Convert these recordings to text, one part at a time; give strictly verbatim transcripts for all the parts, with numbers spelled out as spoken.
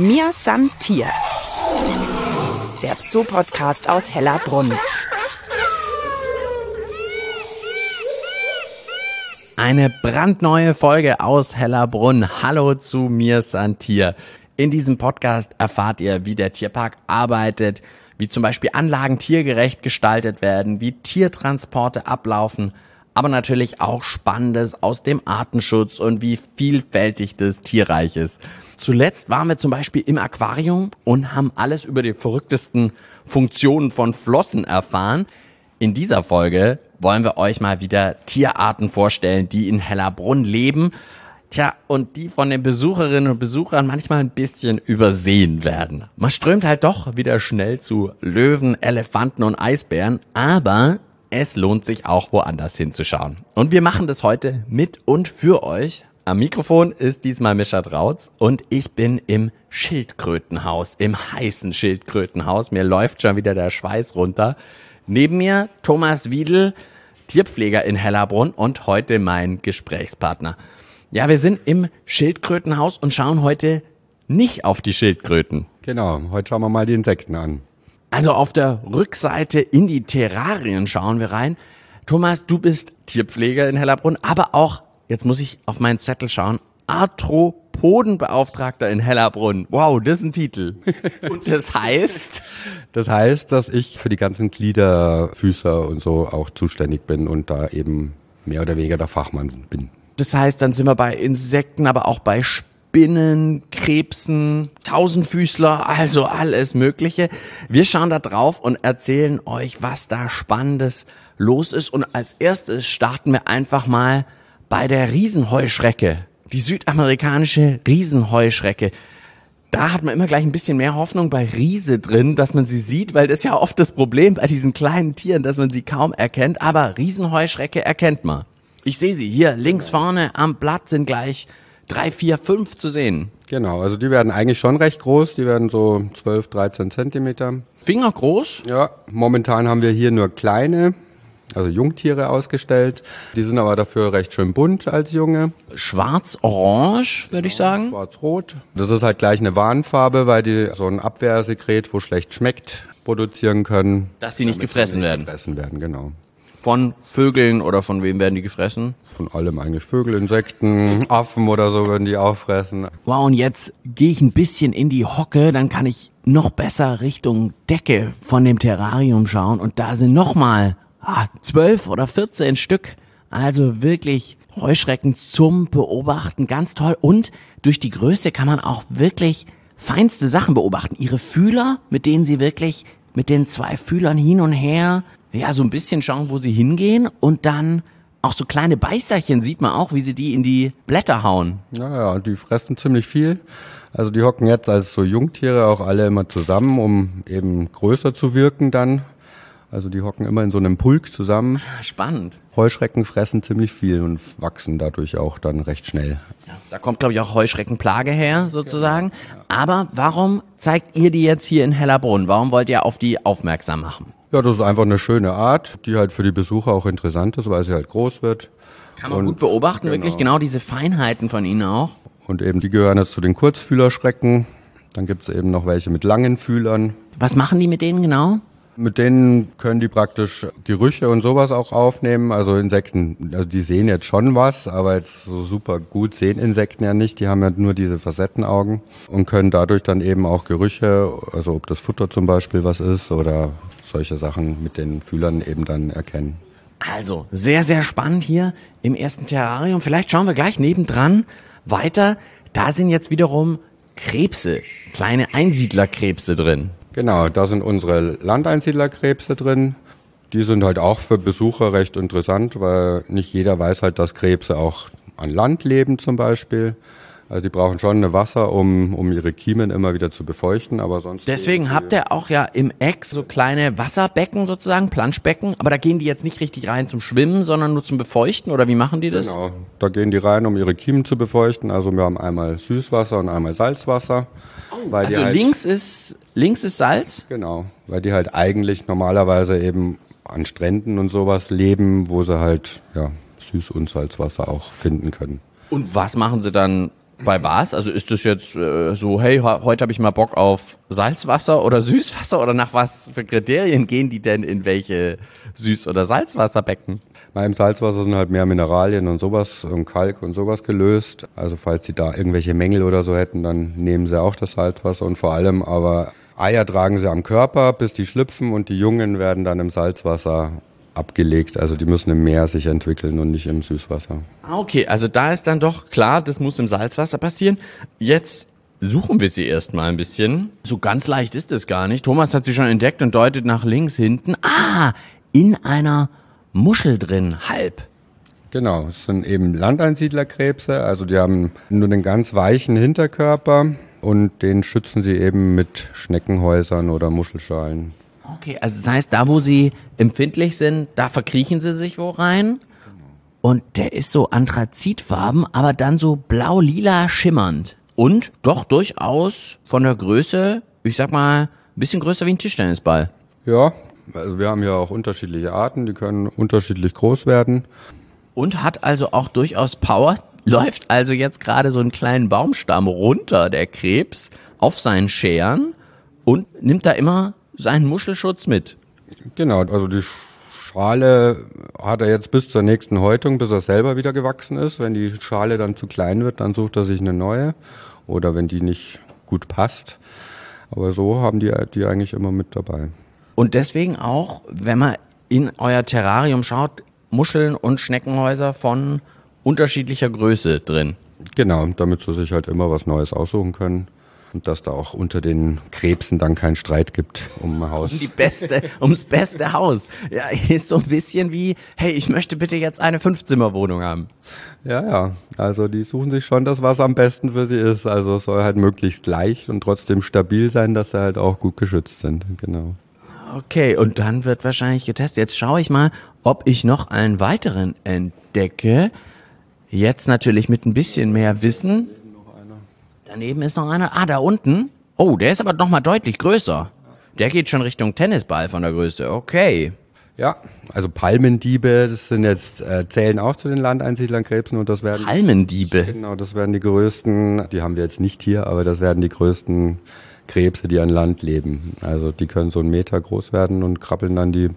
Mir san Tier, der Zoo-Podcast aus Hellerbrunn. Eine brandneue Folge aus Hellerbrunn. Hallo zu Mir san Tier. In diesem Podcast erfahrt ihr, wie der Tierpark arbeitet, wie zum Beispiel Anlagen tiergerecht gestaltet werden, wie Tiertransporte ablaufen, aber natürlich auch Spannendes aus dem Artenschutz und wie vielfältig das Tierreich ist. Zuletzt waren wir zum Beispiel im Aquarium und haben alles über die verrücktesten Funktionen von Flossen erfahren. In dieser Folge wollen wir euch mal wieder Tierarten vorstellen, die in Hellerbrunn leben. Tja, und die von den Besucherinnen und Besuchern manchmal ein bisschen übersehen werden. Man strömt halt doch wieder schnell zu Löwen, Elefanten und Eisbären, aber es lohnt sich auch woanders hinzuschauen. Und wir machen das heute mit und für euch. Am Mikrofon ist diesmal Mischa Drautz und ich bin im Schildkrötenhaus, im heißen Schildkrötenhaus. Mir läuft schon wieder der Schweiß runter. Neben mir Thomas Wiedel, Tierpfleger in Hellerbrunn und heute mein Gesprächspartner. Ja, wir sind im Schildkrötenhaus und schauen heute nicht auf die Schildkröten. Genau, heute schauen wir mal die Insekten an. Also auf der Rückseite in die Terrarien schauen wir rein. Thomas, du bist Tierpfleger in Hellerbrunn, aber auch, jetzt muss ich auf meinen Zettel schauen, Arthropodenbeauftragter in Hellerbrunn. Wow, das ist ein Titel. Und das heißt? Das heißt, dass ich für die ganzen Glieder, Füßer und so auch zuständig bin und da eben mehr oder weniger der Fachmann bin. Das heißt, dann sind wir bei Insekten, aber auch bei Spinnen, Krebsen, Tausendfüßler, also alles Mögliche. Wir schauen da drauf und erzählen euch, was da Spannendes los ist. Und als erstes starten wir einfach mal bei der Riesenheuschrecke. Die südamerikanische Riesenheuschrecke. Da hat man immer gleich ein bisschen mehr Hoffnung bei Riese drin, dass man sie sieht, weil das ist ja oft das Problem bei diesen kleinen Tieren, dass man sie kaum erkennt. Aber Riesenheuschrecke erkennt man. Ich sehe sie hier links vorne am Blatt sind gleich drei, vier, fünf zu sehen. Genau, also die werden eigentlich schon recht groß. Die werden so zwölf, dreizehn Zentimeter. Finger groß? Ja, momentan haben wir hier nur kleine, also Jungtiere ausgestellt. Die sind aber dafür recht schön bunt als Junge. Schwarz-orange, würde ich sagen. Schwarz-rot. Das ist halt gleich eine Warnfarbe, weil die so ein Abwehrsekret, wo schlecht schmeckt, produzieren können. Dass sie nicht gefressen werden. Gefressen werden, genau. Von Vögeln oder von wem werden die gefressen? Von allem eigentlich. Vögel, Insekten, Affen oder so würden die auffressen. Wow, und jetzt gehe ich ein bisschen in die Hocke, dann kann ich noch besser Richtung Decke von dem Terrarium schauen. Und da sind nochmal ah, zwölf oder vierzehn Stück. Also wirklich Heuschrecken zum Beobachten, ganz toll. Und durch die Größe kann man auch wirklich feinste Sachen beobachten. Ihre Fühler, mit denen sie wirklich mit den zwei Fühlern hin und her ja, so ein bisschen schauen, wo sie hingehen und dann auch so kleine Beißerchen sieht man auch, wie sie die in die Blätter hauen. Ja, ja, die fressen ziemlich viel. Also die hocken jetzt als so Jungtiere auch alle immer zusammen, um eben größer zu wirken dann. Also die hocken immer in so einem Pulk zusammen. Spannend. Heuschrecken fressen ziemlich viel und wachsen dadurch auch dann recht schnell. Ja, da kommt, glaube ich, auch Heuschreckenplage her, sozusagen. Aber warum zeigt ihr die jetzt hier in Hellerbrunn? Warum wollt ihr auf die aufmerksam machen? Ja, das ist einfach eine schöne Art, die halt für die Besucher auch interessant ist, weil sie halt groß wird. Kann man und, gut beobachten, genau. Wirklich genau diese Feinheiten von ihnen auch. Und eben die gehören jetzt zu den Kurzfühlerschrecken. Dann gibt es eben noch welche mit langen Fühlern. Was machen die mit denen genau? Mit denen können die praktisch Gerüche und sowas auch aufnehmen. Also Insekten, also die sehen jetzt schon was, aber jetzt so super gut sehen Insekten ja nicht. Die haben ja nur diese Facettenaugen und können dadurch dann eben auch Gerüche, also ob das Futter zum Beispiel was ist oder solche Sachen mit den Fühlern eben dann erkennen. Also sehr, sehr spannend hier im ersten Terrarium. Vielleicht schauen wir gleich nebendran weiter. Da sind jetzt wiederum Krebse, kleine Einsiedlerkrebse drin. Genau, da sind unsere Landeinsiedlerkrebse drin. Die sind halt auch für Besucher recht interessant, weil nicht jeder weiß halt, dass Krebse auch an Land leben zum Beispiel. Also die brauchen schon eine Wasser, um, um ihre Kiemen immer wieder zu befeuchten, aber sonst... Deswegen habt ihr auch ja im Eck so kleine Wasserbecken sozusagen, Planschbecken, aber da gehen die jetzt nicht richtig rein zum Schwimmen, sondern nur zum Befeuchten, oder wie machen die das? Genau, da gehen die rein, um ihre Kiemen zu befeuchten. Also wir haben einmal Süßwasser und einmal Salzwasser. Oh, also halt, links ist links ist Salz? Genau, weil die halt eigentlich normalerweise eben an Stränden und sowas leben, wo sie halt ja Süß- und Salzwasser auch finden können. Und was machen sie dann Bei was? Also ist das jetzt äh, so, hey, heute habe ich mal Bock auf Salzwasser oder Süßwasser oder nach was für Kriterien gehen die denn in welche Süß- oder Salzwasserbecken? Na, im Salzwasser sind halt mehr Mineralien und sowas und Kalk und sowas gelöst. Also falls sie da irgendwelche Mängel oder so hätten, dann nehmen sie auch das Salzwasser und vor allem aber Eier tragen sie am Körper, bis die schlüpfen und die Jungen werden dann im Salzwasser abgelegt. Also die müssen im Meer sich entwickeln und nicht im Süßwasser. Ah, okay, also da ist dann doch klar, das muss im Salzwasser passieren. Jetzt suchen wir sie erstmal ein bisschen. So ganz leicht ist es gar nicht. Thomas hat sie schon entdeckt und deutet nach links hinten. Ah, in einer Muschel drin, halb. Genau, es sind eben Landeinsiedlerkrebse. Also die haben nur einen ganz weichen Hinterkörper und den schützen sie eben mit Schneckenhäusern oder Muschelschalen. Okay, also das heißt, da wo sie empfindlich sind, da verkriechen sie sich wo rein. Und der ist so anthrazitfarben, aber dann so blau-lila schimmernd. Und doch durchaus von der Größe, ich sag mal, ein bisschen größer wie ein Tischtennisball. Ja, also wir haben ja auch unterschiedliche Arten, die können unterschiedlich groß werden. Und hat also auch durchaus Power. Läuft also jetzt gerade so einen kleinen Baumstamm runter, der Krebs, auf seinen Scheren und nimmt da immer seinen Muschelschutz mit. Genau, also die Schale hat er jetzt bis zur nächsten Häutung, bis er selber wieder gewachsen ist. Wenn die Schale dann zu klein wird, dann sucht er sich eine neue. Oder wenn die nicht gut passt. Aber so haben die die eigentlich immer mit dabei. Und deswegen auch, wenn man in euer Terrarium schaut, Muscheln und Schneckenhäuser von unterschiedlicher Größe drin. Genau, damit sie sich halt immer was Neues aussuchen können. Und dass da auch unter den Krebsen dann keinen Streit gibt um ein Haus. Um die beste, ums beste Haus. Ja, ist so ein bisschen wie, hey, ich möchte bitte jetzt eine Fünfzimmerwohnung haben. Ja, ja. Also die suchen sich schon das, was am besten für sie ist. Also es soll halt möglichst leicht und trotzdem stabil sein, dass sie halt auch gut geschützt sind. Genau. Okay, und dann wird wahrscheinlich getestet. Jetzt schaue ich mal, ob ich noch einen weiteren entdecke. Jetzt natürlich mit ein bisschen mehr Wissen. Daneben ist noch einer. Ah, da unten. Oh, der ist aber noch mal deutlich größer. Der geht schon Richtung Tennisball von der Größe. Okay. Ja, also Palmendiebe, das sind jetzt, äh, zählen auch zu den Landeinsiedlerkrebsen und das werden... Palmendiebe? Genau, das werden die größten, die haben wir jetzt nicht hier, aber das werden die größten Krebse, die an Land leben. Also die können so einen Meter groß werden und krabbeln dann die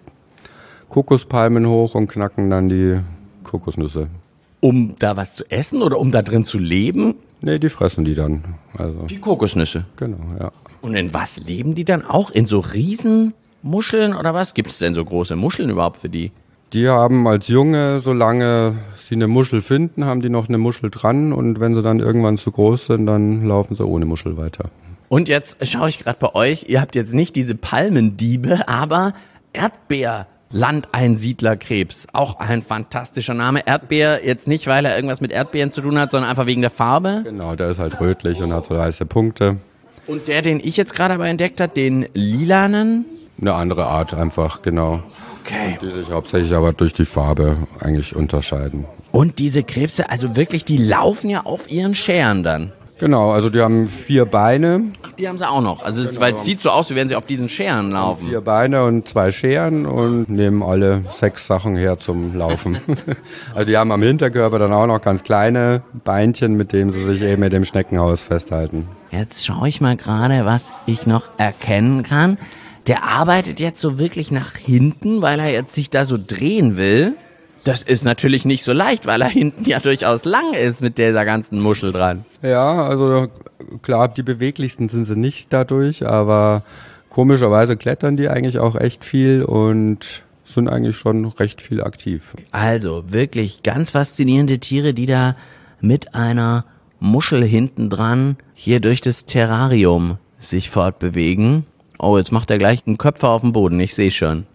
Kokospalmen hoch und knacken dann die Kokosnüsse. Um da was zu essen oder um da drin zu leben? Nee, die fressen die dann. Also, die Kokosnüsse? Genau, ja. Und in was leben die dann auch? In so Riesenmuscheln oder was? Gibt es denn so große Muscheln überhaupt für die? Die haben als Junge, solange sie eine Muschel finden, haben die noch eine Muschel dran und wenn sie dann irgendwann zu groß sind, dann laufen sie ohne Muschel weiter. Und jetzt schaue ich gerade bei euch, ihr habt jetzt nicht diese Palmendiebe, aber Erdbeer. Landeinsiedlerkrebs, auch ein fantastischer Name. Erdbeer, jetzt nicht, weil er irgendwas mit Erdbeeren zu tun hat, sondern einfach wegen der Farbe. Genau, der ist halt rötlich und hat so weiße Punkte. Und der, den ich jetzt gerade aber entdeckt habe, den lilanen? Eine andere Art einfach, genau. Okay. Die sich hauptsächlich aber durch die Farbe eigentlich unterscheiden. Und diese Krebse, also wirklich, die laufen ja auf ihren Scheren dann. Genau, also die haben vier Beine. Ach, die haben sie auch noch. Also, es, genau. Weil es sieht so aus, wie wenn sie auf diesen Scheren laufen. Vier Beine und zwei Scheren und nehmen alle sechs Sachen her zum Laufen. Also die haben am Hinterkörper dann auch noch ganz kleine Beinchen, mit denen sie sich eben mit dem Schneckenhaus festhalten. Jetzt schaue ich mal gerade, was ich noch erkennen kann. Der arbeitet jetzt so wirklich nach hinten, weil er jetzt sich da so drehen will. Das ist natürlich nicht so leicht, weil er hinten ja durchaus lang ist mit dieser ganzen Muschel dran. Ja, also klar, die beweglichsten sind sie nicht dadurch, aber komischerweise klettern die eigentlich auch echt viel und sind eigentlich schon recht viel aktiv. Also wirklich ganz faszinierende Tiere, die da mit einer Muschel hinten dran hier durch das Terrarium sich fortbewegen. Oh, jetzt macht er gleich einen Köpfer auf dem Boden, ich sehe schon.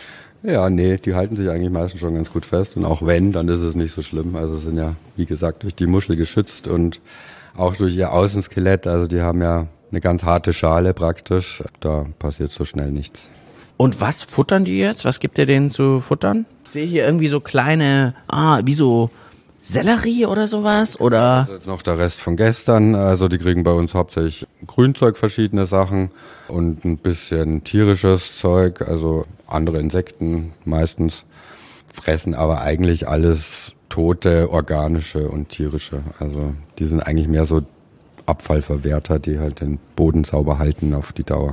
Ja, nee, die halten sich eigentlich meistens schon ganz gut fest und auch wenn, dann ist es nicht so schlimm. Also sind ja, wie gesagt, durch die Muschel geschützt und auch durch ihr Außenskelett, also die haben ja eine ganz harte Schale praktisch, da passiert so schnell nichts. Und was futtern die jetzt? Was gibt ihr denen zu futtern? Ich sehe hier irgendwie so kleine, ah, wie so Sellerie oder sowas, oder? Das ist jetzt noch der Rest von gestern, also die kriegen bei uns hauptsächlich Grünzeug, verschiedene Sachen und ein bisschen tierisches Zeug, also andere Insekten meistens, fressen aber eigentlich alles tote, organische und tierische. Also die sind eigentlich mehr so Abfallverwerter, die halt den Boden sauber halten auf die Dauer.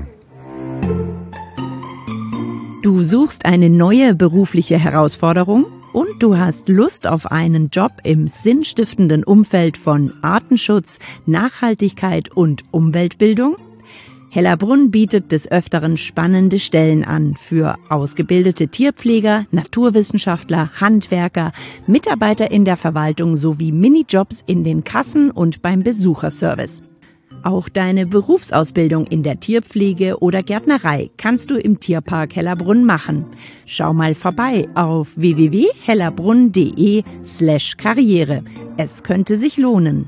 Du suchst eine neue berufliche Herausforderung und du hast Lust auf einen Job im sinnstiftenden Umfeld von Artenschutz, Nachhaltigkeit und Umweltbildung? Hellerbrunn bietet des Öfteren spannende Stellen an für ausgebildete Tierpfleger, Naturwissenschaftler, Handwerker, Mitarbeiter in der Verwaltung sowie Minijobs in den Kassen und beim Besucherservice. Auch deine Berufsausbildung in der Tierpflege oder Gärtnerei kannst du im Tierpark Hellerbrunn machen. Schau mal vorbei auf w w w punkt hellerbrunn punkt d e slash karriere. Es könnte sich lohnen.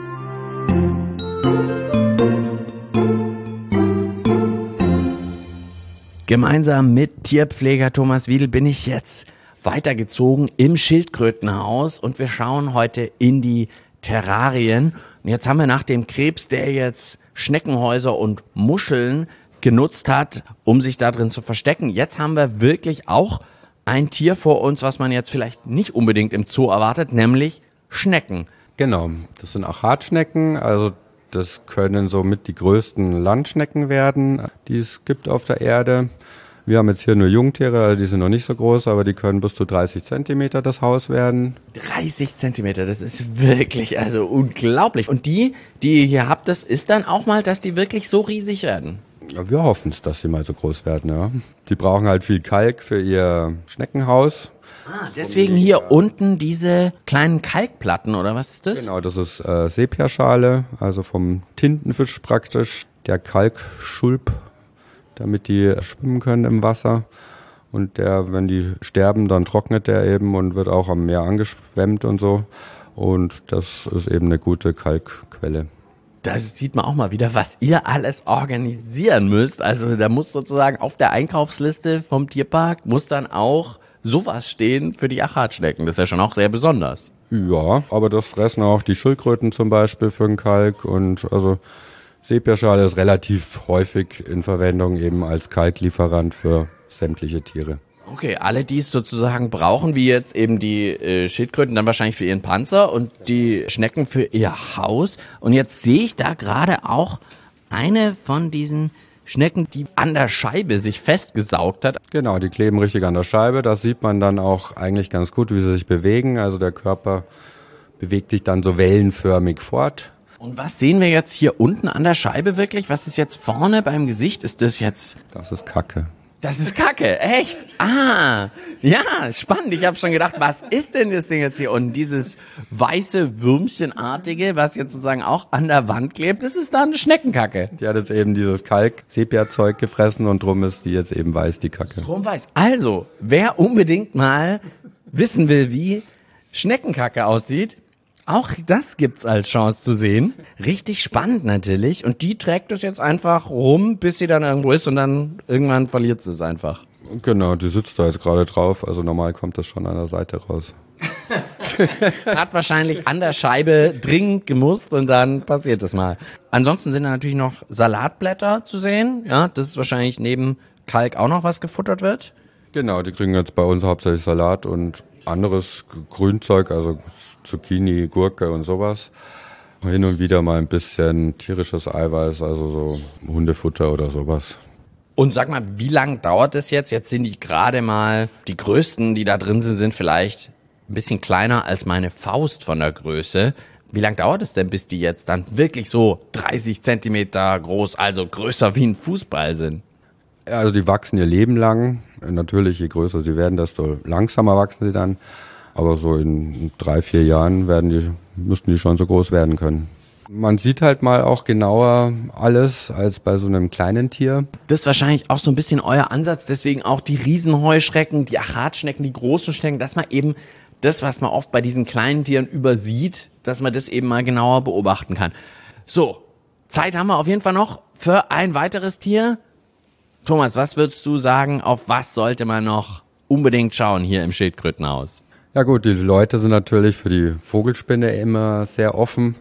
Gemeinsam mit Tierpfleger Thomas Wiedel bin ich jetzt weitergezogen im Schildkrötenhaus und wir schauen heute in die Terrarien. Und jetzt haben wir nach dem Krebs, der jetzt Schneckenhäuser und Muscheln genutzt hat, um sich da drin zu verstecken, jetzt haben wir wirklich auch ein Tier vor uns, was man jetzt vielleicht nicht unbedingt im Zoo erwartet, nämlich Schnecken. Genau, das sind Achatschnecken, also das können somit die größten Landschnecken werden, die es gibt auf der Erde. Wir haben jetzt hier nur Jungtiere, also die sind noch nicht so groß, aber die können bis zu dreißig Zentimeter das Haus werden. dreißig Zentimeter, das ist wirklich also unglaublich. Und die, die ihr hier habt, das ist dann auch mal, dass die wirklich so riesig werden? Ja, wir hoffen es, dass sie mal so groß werden, ja. Die brauchen halt viel Kalk für ihr Schneckenhaus. Ah, deswegen hier unten diese kleinen Kalkplatten, oder was ist das? Genau, das ist äh, Sepiaschale, also vom Tintenfisch praktisch, der Kalkschulp, damit die schwimmen können im Wasser. Und der, wenn die sterben, dann trocknet der eben und wird auch am Meer angeschwemmt und so. Und das ist eben eine gute Kalkquelle. Das sieht man auch mal wieder, was ihr alles organisieren müsst. Also da muss sozusagen auf der Einkaufsliste vom Tierpark muss dann auch sowas stehen für die Achatschnecken. Das ist ja schon auch sehr besonders. Ja, aber das fressen auch die Schildkröten zum Beispiel für den Kalk. Und also Sepiaschale ist relativ häufig in Verwendung eben als Kalklieferant für sämtliche Tiere. Okay, alle, die es sozusagen brauchen, wie jetzt eben die äh, Schildkröten, dann wahrscheinlich für ihren Panzer und die Schnecken für ihr Haus. Und jetzt sehe ich da gerade auch eine von diesen Schnecken, die an der Scheibe sich festgesaugt hat. Genau, die kleben richtig an der Scheibe. Das sieht man dann auch eigentlich ganz gut, wie sie sich bewegen. Also der Körper bewegt sich dann so wellenförmig fort. Und was sehen wir jetzt hier unten an der Scheibe wirklich? Was ist jetzt vorne beim Gesicht? Ist das jetzt... Das ist Kacke. Das ist Kacke, echt? Ah, ja, spannend. Ich habe schon gedacht, was ist denn das Ding jetzt hier? Und dieses weiße Würmchenartige, was jetzt sozusagen auch an der Wand klebt, das ist dann Schneckenkacke. Die hat jetzt eben dieses Kalk-Sepia-Zeug gefressen und drum ist die jetzt eben weiß, die Kacke. Drum weiß. Also, wer unbedingt mal wissen will, wie Schneckenkacke aussieht, auch das gibt's als Chance zu sehen. Richtig spannend natürlich. Und die trägt es jetzt einfach rum, bis sie dann irgendwo ist und dann irgendwann verliert sie es einfach. Genau, die sitzt da jetzt gerade drauf. Also normal kommt das schon an der Seite raus. Hat wahrscheinlich an der Scheibe dringend gemusst und dann passiert es mal. Ansonsten sind da natürlich noch Salatblätter zu sehen. Ja, das ist wahrscheinlich neben Kalk auch noch was gefuttert wird. Genau, die kriegen jetzt bei uns hauptsächlich Salat und anderes Grünzeug, also Zucchini, Gurke und sowas. Hin und wieder mal ein bisschen tierisches Eiweiß, also so Hundefutter oder sowas. Und sag mal, wie lange dauert es jetzt? Jetzt sind die gerade mal, die größten, die da drin sind, sind vielleicht ein bisschen kleiner als meine Faust von der Größe. Wie lange dauert es denn, bis die jetzt dann wirklich so dreißig Zentimeter groß, also größer wie ein Fußball sind? Also die wachsen ihr Leben lang. Natürlich, je größer sie werden, desto langsamer wachsen sie dann. Aber so in drei, vier Jahren werden die, müssten die schon so groß werden können. Man sieht halt mal auch genauer alles als bei so einem kleinen Tier. Das ist wahrscheinlich auch so ein bisschen euer Ansatz, deswegen auch die Riesenheuschrecken, die Achatschnecken, die großen Schnecken, dass man eben das, was man oft bei diesen kleinen Tieren übersieht, dass man das eben mal genauer beobachten kann. So, Zeit haben wir auf jeden Fall noch für ein weiteres Tier. Thomas, was würdest du sagen, auf was sollte man noch unbedingt schauen hier im Schildkrötenhaus? Ja gut, die Leute sind natürlich für die Vogelspinne immer sehr offen. Die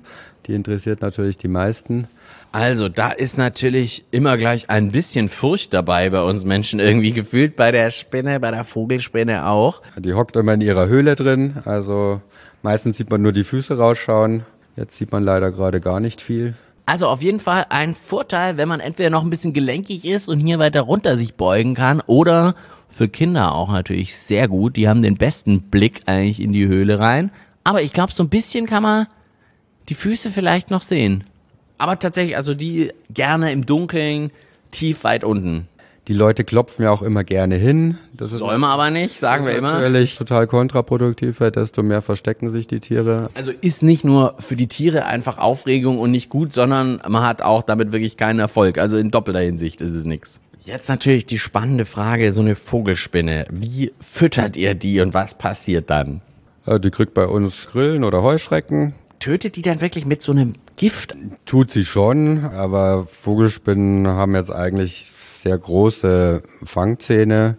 Die interessiert natürlich die meisten. Also da ist natürlich immer gleich ein bisschen Furcht dabei bei uns Menschen irgendwie gefühlt, bei der Spinne, bei der Vogelspinne auch. Die hockt immer in ihrer Höhle drin, also meistens sieht man nur die Füße rausschauen. Jetzt sieht man leider gerade gar nicht viel. Also auf jeden Fall ein Vorteil, wenn man entweder noch ein bisschen gelenkig ist und hier weiter runter sich beugen kann oder für Kinder auch natürlich sehr gut. Die haben den besten Blick eigentlich in die Höhle rein. Aber ich glaube, so ein bisschen kann man die Füße vielleicht noch sehen. Aber tatsächlich, also die gerne im Dunkeln, tief weit unten. Die Leute klopfen ja auch immer gerne hin. Das ist Soll man aber nicht, sagen wir immer. Natürlich total kontraproduktiv, weil desto mehr verstecken sich die Tiere. Also ist nicht nur für die Tiere einfach Aufregung und nicht gut, sondern man hat auch damit wirklich keinen Erfolg. Also in doppelter Hinsicht ist es nichts. Jetzt natürlich die spannende Frage, so eine Vogelspinne. Wie füttert ihr die und was passiert dann? Ja, die kriegt bei uns Grillen oder Heuschrecken. Tötet die dann wirklich mit so einem Gift? Tut sie schon, aber Vogelspinnen haben jetzt eigentlich sehr große Fangzähne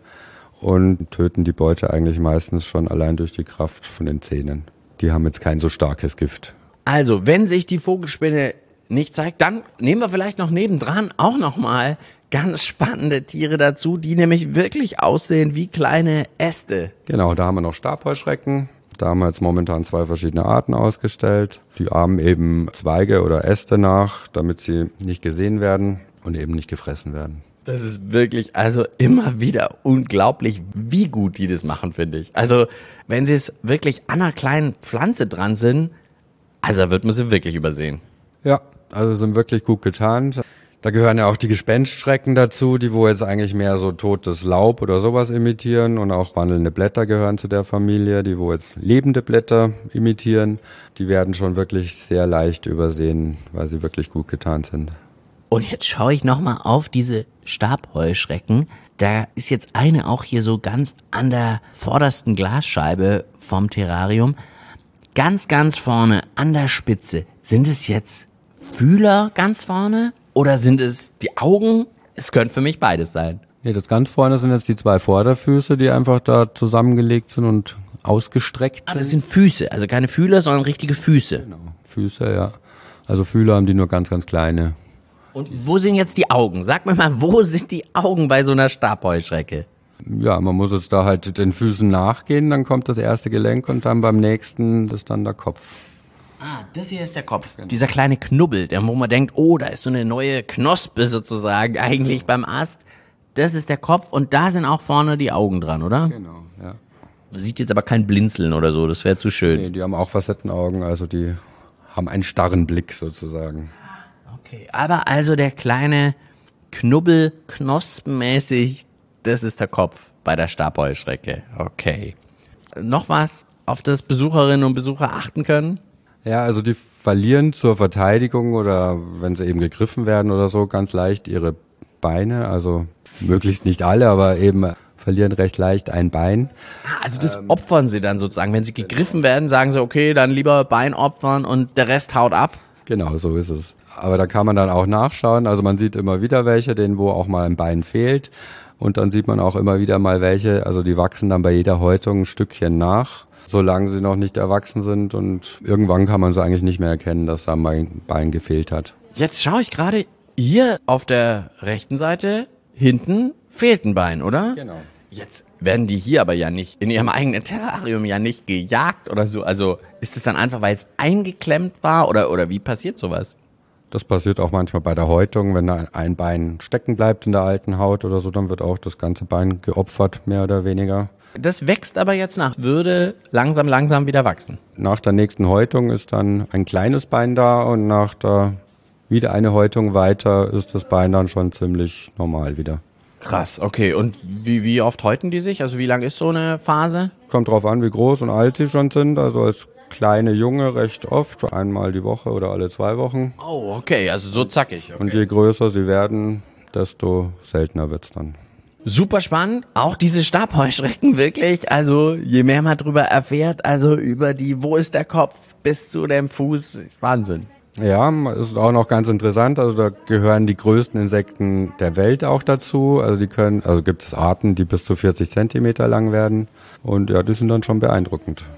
und töten die Beute eigentlich meistens schon allein durch die Kraft von den Zähnen. Die haben jetzt kein so starkes Gift. Also, wenn sich die Vogelspinne nicht zeigt, dann nehmen wir vielleicht noch nebendran auch nochmal ganz spannende Tiere dazu, die nämlich wirklich aussehen wie kleine Äste. Genau, da haben wir noch Stabheuschrecken. Da haben wir jetzt momentan zwei verschiedene Arten ausgestellt. Die ahmen eben Zweige oder Äste nach, damit sie nicht gesehen werden und eben nicht gefressen werden. Das ist wirklich also immer wieder unglaublich, wie gut die das machen, finde ich. Also wenn sie es wirklich an einer kleinen Pflanze dran sind, also da wird man sie wirklich übersehen. Ja, also sind wirklich gut getarnt. Da gehören ja auch die Gespenstschrecken dazu, die wo jetzt eigentlich mehr so totes Laub oder sowas imitieren, und auch wandelnde Blätter gehören zu der Familie, die wo jetzt lebende Blätter imitieren. Die werden schon wirklich sehr leicht übersehen, weil sie wirklich gut getarnt sind. Und jetzt schaue ich nochmal auf diese Stabheuschrecken. Da ist jetzt eine auch hier so ganz an der vordersten Glasscheibe vom Terrarium. Ganz, ganz vorne an der Spitze. Sind es jetzt Fühler ganz vorne oder sind es die Augen? Es könnte für mich beides sein. Nee, das ganz vorne sind jetzt die zwei Vorderfüße, die einfach da zusammengelegt sind und ausgestreckt Ah, sind. das sind Füße, also keine Fühler, sondern richtige Füße. Genau, Füße, ja. Also Fühler haben die nur ganz, ganz kleine. Und wo sind jetzt die Augen? Sag mir mal, wo sind die Augen bei so einer Stabheuschrecke? Ja, man muss jetzt da halt den Füßen nachgehen, dann kommt das erste Gelenk und dann beim nächsten ist dann der Kopf. Ah, das hier ist der Kopf. Genau. Dieser kleine Knubbel, der, wo man denkt, oh, da ist so eine neue Knospe sozusagen eigentlich beim Ast. Das ist der Kopf und da sind auch vorne die Augen dran, oder? Genau, ja. Man sieht jetzt aber kein Blinzeln oder so, das wäre zu schön. Nee, die haben auch Facettenaugen, also die haben einen starren Blick sozusagen. Okay, aber also der kleine Knubbel, knospenmäßig, das ist der Kopf bei der Stabheuschrecke. Okay. Noch was, auf das Besucherinnen und Besucher achten können? Ja, also die verlieren zur Verteidigung oder wenn sie eben gegriffen werden oder so ganz leicht ihre Beine, also möglichst nicht alle, aber eben verlieren recht leicht ein Bein. Ah, also das ähm, opfern sie dann sozusagen. Wenn sie gegriffen werden, sagen sie, okay, dann lieber Bein opfern und der Rest haut ab. Genau, so ist es. Aber da kann man dann auch nachschauen. Also man sieht immer wieder welche, denen wo auch mal ein Bein fehlt. Und dann sieht man auch immer wieder mal welche, also die wachsen dann bei jeder Häutung ein Stückchen nach, solange sie noch nicht erwachsen sind. Und irgendwann kann man sie eigentlich nicht mehr erkennen, dass da mal ein Bein gefehlt hat. Jetzt schaue ich gerade, hier auf der rechten Seite, hinten fehlt ein Bein, oder? Genau. Jetzt werden die hier aber ja nicht, in ihrem eigenen Terrarium ja nicht gejagt oder so. Also ist es dann einfach, weil es eingeklemmt war oder, oder wie passiert sowas? Das passiert auch manchmal bei der Häutung, wenn da ein Bein stecken bleibt in der alten Haut oder so, dann wird auch das ganze Bein geopfert, mehr oder weniger. Das wächst aber jetzt nach, würde langsam, langsam wieder wachsen. Nach der nächsten Häutung ist dann ein kleines Bein da und nach der wieder eine Häutung weiter ist das Bein dann schon ziemlich normal wieder. Krass, okay. Und wie, wie oft häuten die sich? Also wie lang ist so eine Phase? Kommt drauf an, wie groß und alt sie schon sind. Also als kleine Junge recht oft, einmal die Woche oder alle zwei Wochen. Oh, okay, also so zackig. Okay. Und je größer sie werden, desto seltener wird's dann. Super spannend, auch diese Stabheuschrecken wirklich, also je mehr man drüber erfährt, also über die, wo ist der Kopf bis zu dem Fuß, Wahnsinn. Ja, ist auch noch ganz interessant, also da gehören die größten Insekten der Welt auch dazu, also die können, also gibt es Arten, die bis zu vierzig Zentimeter lang werden und ja, die sind dann schon beeindruckend.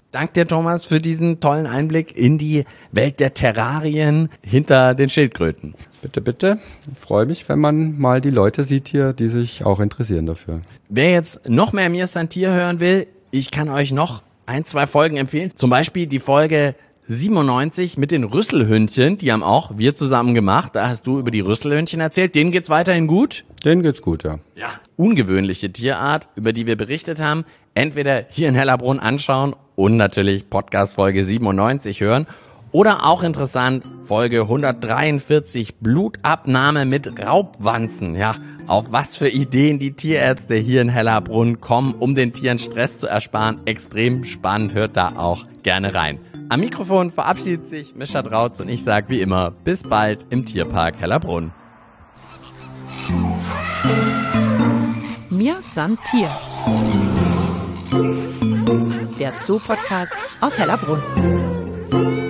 Dank dir, Thomas, für diesen tollen Einblick in die Welt der Terrarien hinter den Schildkröten. Bitte, bitte. Ich freue mich, wenn man mal die Leute sieht hier, die sich auch interessieren dafür. Wer jetzt noch mehr Mir ist ein Tier hören will, ich kann euch noch ein, zwei Folgen empfehlen. Zum Beispiel die Folge siebenundneunzig mit den Rüsselhündchen. Die haben auch wir zusammen gemacht. Da hast du über die Rüsselhündchen erzählt. Denen geht's weiterhin gut? Denen geht's gut, ja. Ja. Ungewöhnliche Tierart, über die wir berichtet haben. Entweder hier in Hellerbrunn anschauen und natürlich Podcast Folge siebenundneunzig hören. Oder auch interessant, Folge hundertdreiundvierzig, Blutabnahme mit Raubwanzen. Ja, auf was für Ideen die Tierärzte hier in Hellerbrunn kommen, um den Tieren Stress zu ersparen. Extrem spannend, hört da auch gerne rein. Am Mikrofon verabschiedet sich Mischa Drautz und ich sage wie immer, bis bald im Tierpark Hellerbrunn. Mir san Tier. Der Zoo-Podcast aus Hellerbrunn.